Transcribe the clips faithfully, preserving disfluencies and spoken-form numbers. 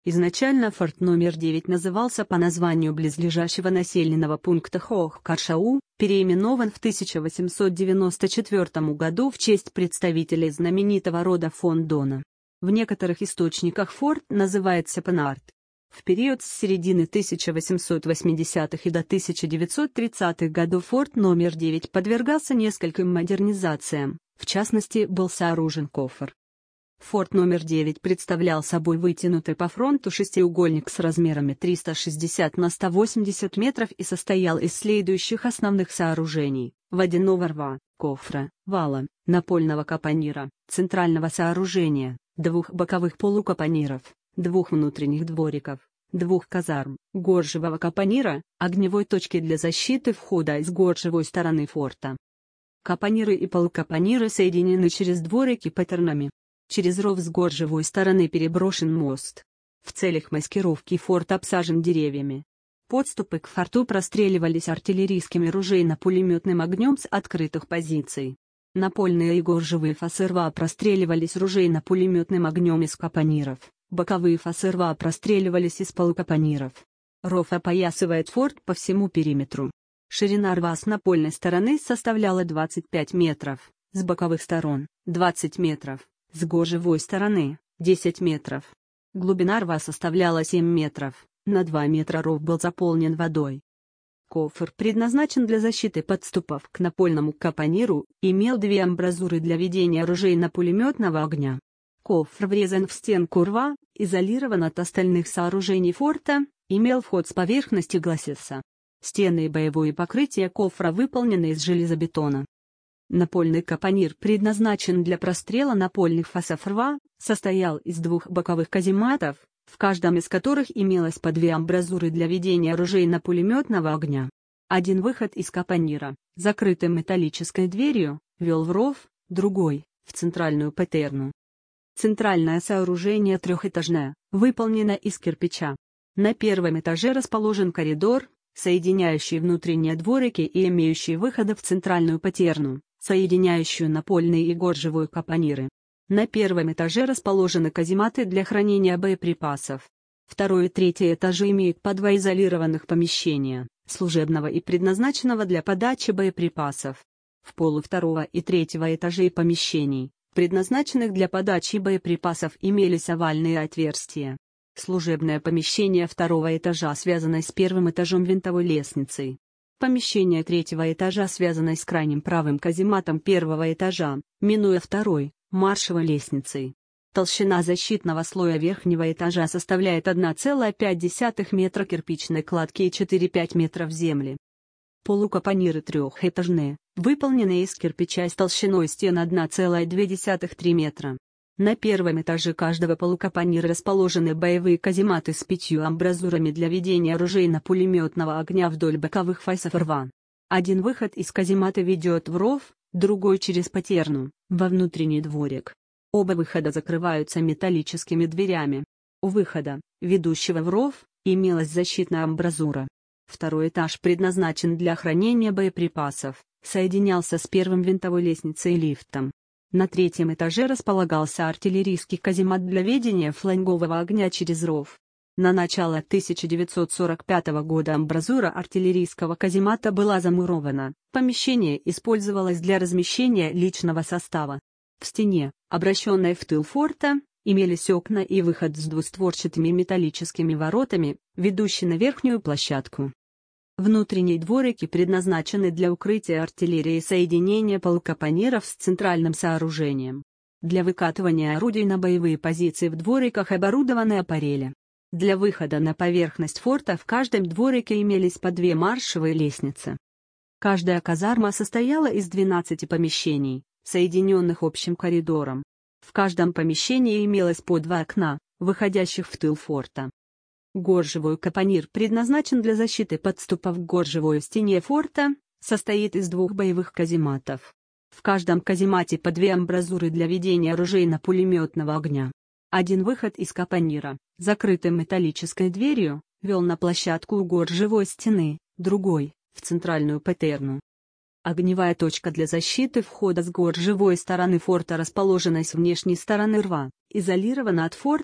Изначально форт номер девять назывался по названию близлежащего населенного пункта Хох-Каршау, переименован в тысяча восемьсот девяносто четвёртом году в честь представителей знаменитого рода фон Дона. В некоторых источниках форт называется Пенарт. В период с середины тысяча восемьсот восьмидесятых и до тысяча девятьсот тридцатых годов форт номер девять подвергался нескольким модернизациям, в частности был сооружен кофр. Форт номер девять представлял собой вытянутый по фронту шестиугольник с размерами триста шестьдесят на сто восемьдесят метров и состоял из следующих основных сооружений: водяного рва, кофра, вала, напольного капонира, центрального сооружения, двух боковых полукапониров, двух внутренних двориков, двух казарм, горжевого капонира, огневой точки для защиты входа из горжевой стороны форта. Капониры и полукапониры соединены через дворики паттернами. Через ров с горжевой стороны переброшен мост. В целях маскировки форт обсажен деревьями. Подступы к форту простреливались артиллерийским и ружейно-пулеметным огнем с открытых позиций. Напольные и горжевые фасы рва простреливались ружейно-пулеметным огнем из капониров, боковые фасы рва простреливались из полукапониров. Ров опоясывает форт по всему периметру. Ширина рва с напольной стороны составляла двадцать пять метров, с боковых сторон – двадцать метров. С горжевой стороны – десять метров. Глубина рва составляла семь метров, на два метра ров был заполнен водой. Кофр, предназначен для защиты подступов к напольному капониру, имел две амбразуры для ведения ружейно-пулеметного огня. Кофр врезан в стенку рва, изолирован от остальных сооружений форта, имел вход с поверхности гласиса. Стены и боевое покрытие кофра выполнены из железобетона. Напольный капонир предназначен для прострела напольных фасов рва, состоял из двух боковых казематов, в каждом из которых имелось по две амбразуры для ведения ружейно-пулеметного огня. Один выход из капонира, закрытый металлической дверью, вел в ров, другой — в центральную патерну. Центральное сооружение трехэтажное, выполнено из кирпича. На первом этаже расположен коридор, соединяющий внутренние дворики и имеющий выходы в центральную патерну, соединяющую напольные и горжевую капониры. На первом этаже расположены казематы для хранения боеприпасов. Второй и третий этажи имеют по два изолированных помещения, служебного и предназначенного для подачи боеприпасов. В полу второго и третьего этажей помещений, предназначенных для подачи боеприпасов, имелись овальные отверстия. Служебное помещение второго этажа связано с первым этажом винтовой лестницей. Помещение третьего этажа связано с крайним правым казематом первого этажа, минуя второй, маршевой лестницей. Толщина защитного слоя верхнего этажа составляет одна целая пять десятых метра кирпичной кладки и четыре целых пять метров земли. Полукапониры трехэтажные, выполненные из кирпича с толщиной стен одна целая две десятых — три метра. На первом этаже каждого полукапонира расположены боевые казематы с пятью амбразурами для ведения ружейно-пулеметного огня вдоль боковых фасов рва. Один выход из каземата ведет в ров, другой через патерну, во внутренний дворик. Оба выхода закрываются металлическими дверями. У выхода, ведущего в ров, имелась защитная амбразура. Второй этаж предназначен для хранения боеприпасов, соединялся с первым винтовой лестницей и лифтом. На третьем этаже располагался артиллерийский каземат для ведения флангового огня через ров. На начало тысяча девятьсот сорок пятого года амбразура артиллерийского каземата была замурована, помещение использовалось для размещения личного состава. В стене, обращенной в тыл форта, имелись окна и выход с двустворчатыми металлическими воротами, ведущий на верхнюю площадку. Внутренние дворики предназначены для укрытия артиллерии и соединения полукапониров с центральным сооружением. Для выкатывания орудий на боевые позиции в двориках оборудованы аппарели. Для выхода на поверхность форта в каждом дворике имелись по две маршевые лестницы. Каждая казарма состояла из двенадцати помещений, соединенных общим коридором. В каждом помещении имелось по два окна, выходящих в тыл форта. Горжевой капонир предназначен для защиты подступов к горжевой стене форта, состоит из двух боевых казематов. В каждом каземате по две амбразуры для ведения ружейно-пулеметного огня. Один выход из капонира, закрытый металлической дверью, вел на площадку у горжевой стены, другой — в центральную патерну. Огневая точка для защиты входа с горжевой стороны форта расположена с внешней стороны рва, изолирована от форта,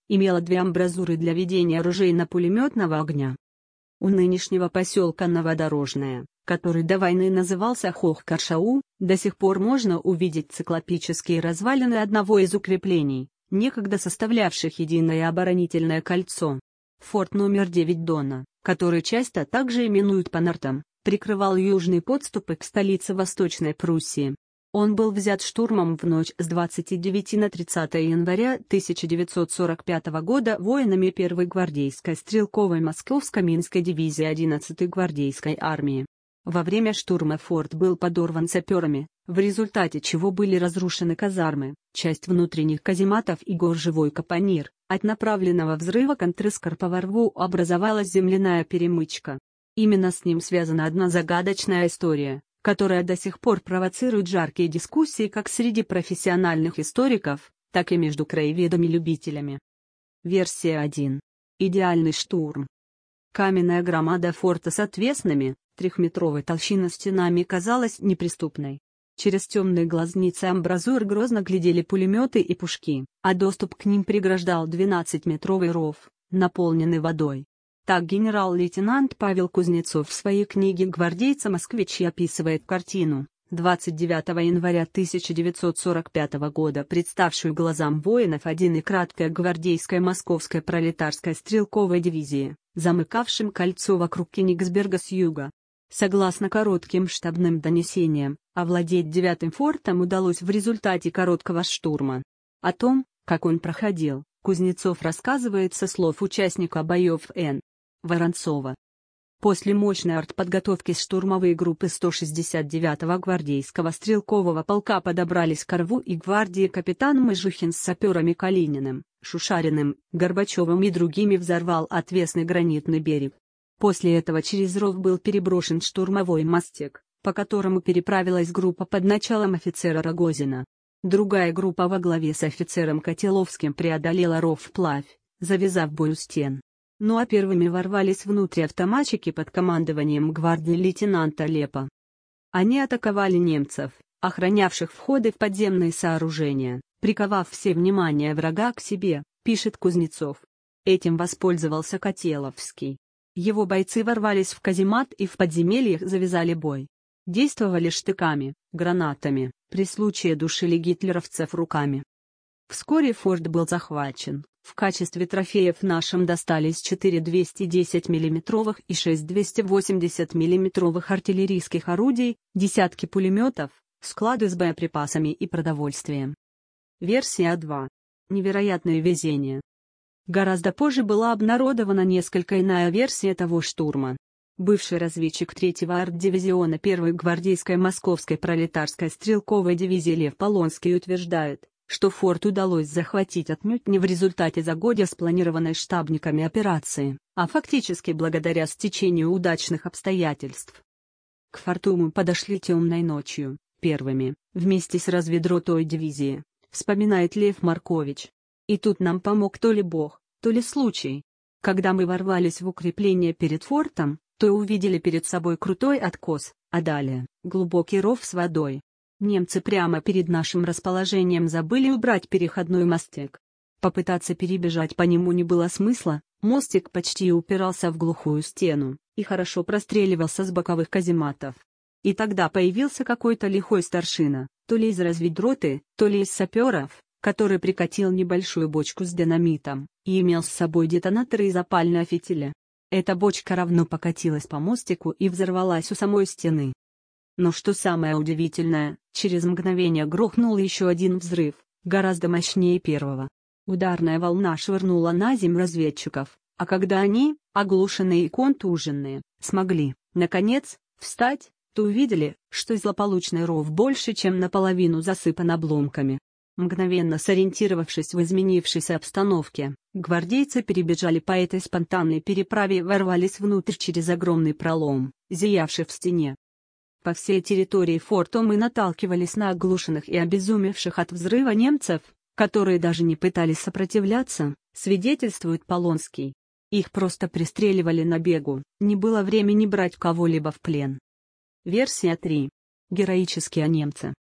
имела две амбразуры для ведения оружейно-пулеметного огня. У нынешнего поселка Новодорожное, который до войны назывался Хох-Каршау, до сих пор можно увидеть циклопические развалины одного из укреплений, некогда составлявших единое оборонительное кольцо. Форт номер девять Дона, который часто также именуют Панартом, прикрывал южные подступы к столице Восточной Пруссии. Он был взят штурмом в ночь с двадцать девятого на тридцатое января тысяча девятьсот сорок пятого года воинами первой гвардейской стрелковой Московско-Минской дивизии одиннадцатой гвардейской армии. Во время штурма форт был подорван саперами, в результате чего были разрушены казармы, часть внутренних казематов и горжевой капонир. От направленного взрыва контрскорпа во рву образовалась земляная перемычка. Именно с ним связана одна загадочная история, которая до сих пор провоцирует жаркие дискуссии как среди профессиональных историков, так и между краеведами-любителями. Версия один. Идеальный штурм. Каменная громада форта с отвесными, трехметровой толщины стенами казалась неприступной. Через темные глазницы амбразур грозно глядели пулеметы и пушки, а доступ к ним преграждал двенадцатиметровый ров, наполненный водой. Так генерал-лейтенант Павел Кузнецов в своей книге «Гвардейцы-москвичи» описывает картину, двадцать девятого января тысяча девятьсот сорок пятого года представшую глазам воинов один и краткой гвардейской московской пролетарской стрелковой дивизии, замыкавшим кольцо вокруг Кенигсберга с юга. Согласно коротким штабным донесениям, овладеть девятым фортом удалось в результате короткого штурма. О том, как он проходил, Кузнецов рассказывает со слов участника боев Н. Воронцова. После мощной артподготовки штурмовые группы сто шестьдесят девятого гвардейского стрелкового полка подобрались к рву, и гвардии капитан Мыжухин с саперами Калининым, Шушариным, Горбачевым и другими взорвал отвесный гранитный берег. После этого через ров был переброшен штурмовой мостик, по которому переправилась группа под началом офицера Рогозина. Другая группа во главе с офицером Котеловским преодолела ров вплавь, завязав бой у стен. Ну а первыми ворвались внутрь автоматчики под командованием гвардии лейтенанта Лепа. Они атаковали немцев, охранявших входы в подземные сооружения, приковав все внимание врага к себе, пишет Кузнецов. Этим воспользовался Котеловский. Его бойцы ворвались в каземат и в подземельях завязали бой. Действовали штыками, гранатами, при случае душили гитлеровцев руками. Вскоре форт был захвачен. В качестве трофеев нашим достались четыре двести десять миллиметровых и шесть двести восемьдесят миллиметровых артиллерийских орудий, десятки пулеметов, склады с боеприпасами и продовольствием. Версия два. Невероятное везение. Гораздо позже была обнародована несколько иная версия того штурма. Бывший разведчик третьего арт-дивизиона первой гвардейской московской пролетарской стрелковой дивизии Лев Полонский утверждает, что форт удалось захватить отнюдь не в результате загодя спланированной штабниками операции, а фактически благодаря стечению удачных обстоятельств. К форту мы подошли темной ночью, первыми, вместе с разведротой дивизии, вспоминает Лев Маркович. И тут нам помог то ли Бог, то ли случай. Когда мы ворвались в укрепление перед фортом, то увидели перед собой крутой откос, а далее — глубокий ров с водой. Немцы прямо перед нашим расположением забыли убрать переходной мостик. Попытаться перебежать по нему не было смысла, мостик почти упирался в глухую стену и хорошо простреливался с боковых казематов. И тогда появился какой-то лихой старшина, то ли из разведроты, то ли из саперов, который прикатил небольшую бочку с динамитом и имел с собой детонаторы и запальные фитили. Эта бочка равно покатилась по мостику и взорвалась у самой стены. Но что самое удивительное, через мгновение грохнул еще один взрыв, гораздо мощнее первого. Ударная волна швырнула на землю разведчиков, а когда они, оглушенные и контуженные, смогли, наконец, встать, то увидели, что злополучный ров больше чем наполовину засыпан обломками. Мгновенно сориентировавшись в изменившейся обстановке, гвардейцы перебежали по этой спонтанной переправе и ворвались внутрь через огромный пролом, зиявший в стене. По всей территории форта мы наталкивались на оглушенных и обезумевших от взрыва немцев, которые даже не пытались сопротивляться, свидетельствует Полонский. Их просто пристреливали на бегу, не было времени брать кого-либо в плен. Версия три. Героические немцы.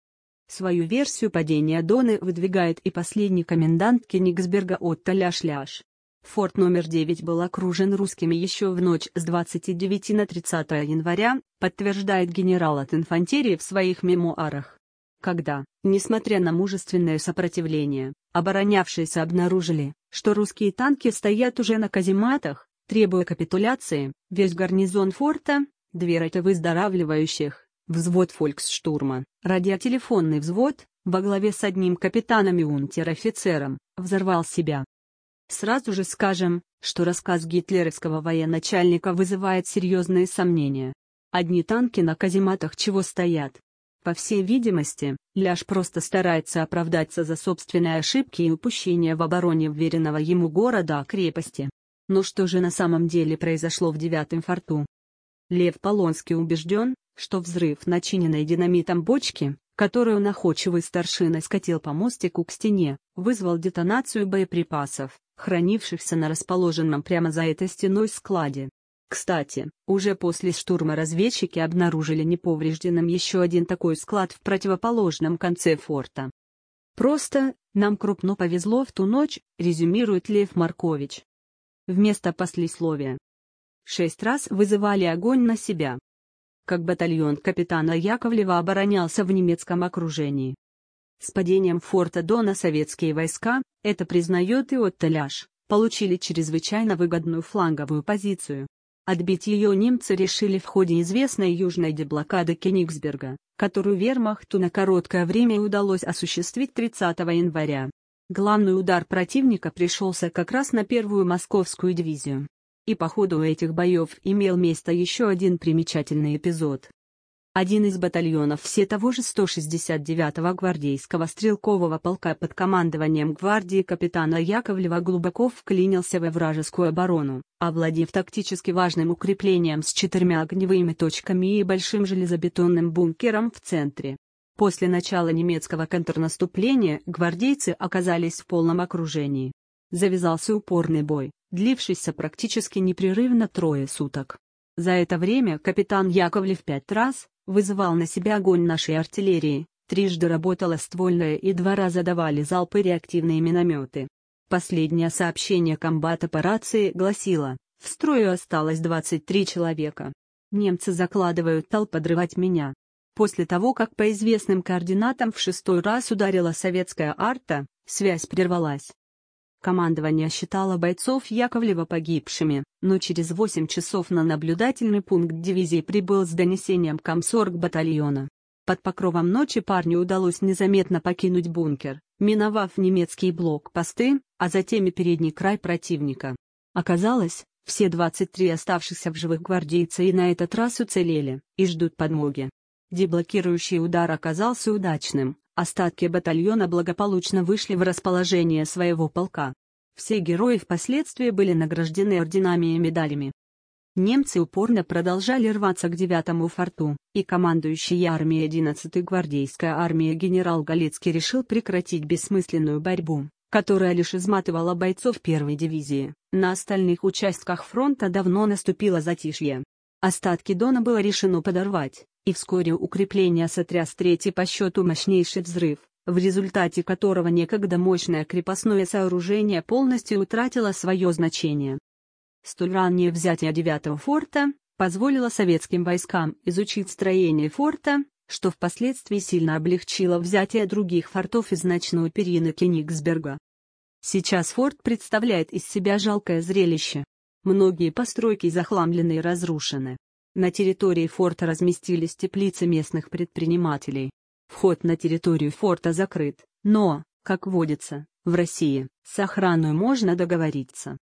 Свою версию падения Доны выдвигает и последний комендант Кенигсберга Отто Ляш-Ляш. Форт номер девять был окружен русскими еще в ночь с двадцать девятого на тридцатое января, подтверждает генерал от инфантерии в своих мемуарах. Когда, несмотря на мужественное сопротивление, оборонявшиеся обнаружили, что русские танки стоят уже на казематах, требуя капитуляции, весь гарнизон форта, две роты выздоравливающих, взвод фольксштурма, радиотелефонный взвод, во главе с одним капитаном и унтер-офицером, взорвал себя. Сразу же скажем, что рассказ гитлеровского военачальника вызывает серьезные сомнения. Одни танки на казематах чего стоят? По всей видимости, Ляш просто старается оправдаться за собственные ошибки и упущения в обороне вверенного ему города-крепости. Но что же на самом деле произошло в девятом форту? Лев Полонский убежден, что взрыв начиненной динамитом бочки, которую находчивый старшина скатил по мостику к стене, вызвал детонацию боеприпасов, хранившихся на расположенном прямо за этой стеной складе. Кстати, уже после штурма разведчики обнаружили неповрежденным еще один такой склад в противоположном конце форта. «Просто, нам крупно повезло в ту ночь», резюмирует Лев Маркович. Вместо послесловия. Шесть раз вызывали огонь на себя. Как батальон капитана Яковлева оборонялся в немецком окружении. С падением форта Дона советские войска, это признает и Отто Ляш, получили чрезвычайно выгодную фланговую позицию. Отбить ее немцы решили в ходе известной южной деблокады Кенигсберга, которую вермахту на короткое время удалось осуществить тридцатого января. Главный удар противника пришелся как раз на первую московскую дивизию. И по ходу этих боев имел место еще один примечательный эпизод. Один из батальонов все того же сто шестьдесят девятого гвардейского стрелкового полка под командованием гвардии капитана Яковлева глубоко вклинился во вражескую оборону, овладев тактически важным укреплением с четырьмя огневыми точками и большим железобетонным бункером в центре. После начала немецкого контрнаступления гвардейцы оказались в полном окружении. Завязался упорный бой, длившийся практически непрерывно трое суток. За это время капитан Яковлев пять раз вызывал на себя огонь нашей артиллерии, трижды работала ствольная и два раза давали залпы реактивные минометы. Последнее сообщение комбата по рации гласило: «В строю осталось двадцать три человека. Немцы закладывают тал подрывать меня». После того, как по известным координатам в шестой раз ударила советская арта, связь прервалась. Командование считало бойцов Яковлева погибшими, но через восемь часов на наблюдательный пункт дивизии прибыл с донесением комсорг батальона. Под покровом ночи парню удалось незаметно покинуть бункер, миновав немецкие блокпосты, а затем и передний край противника. Оказалось, все двадцать три оставшихся в живых гвардейца и на этот раз уцелели, и ждут подмоги. Деблокирующий удар оказался удачным, остатки батальона благополучно вышли в расположение своего полка. Все герои впоследствии были награждены орденами и медалями. Немцы упорно продолжали рваться к девятому форту, и командующий армией одиннадцатой гвардейской армии генерал Галицкий решил прекратить бессмысленную борьбу, которая лишь изматывала бойцов первой дивизии. На остальных участках фронта давно наступило затишье. Остатки Дона было решено подорвать, и вскоре укрепление сотряс третий по счету мощнейший взрыв, в результате которого некогда мощное крепостное сооружение полностью утратило свое значение. Столь раннее взятие девятого форта позволило советским войскам изучить строение форта, что впоследствии сильно облегчило взятие других фортов из ночной перины Кенигсберга. Сейчас форт представляет из себя жалкое зрелище. Многие постройки захламлены и разрушены. На территории форта разместились теплицы местных предпринимателей. Вход на территорию форта закрыт, но, как водится, в России, с охраной можно договориться.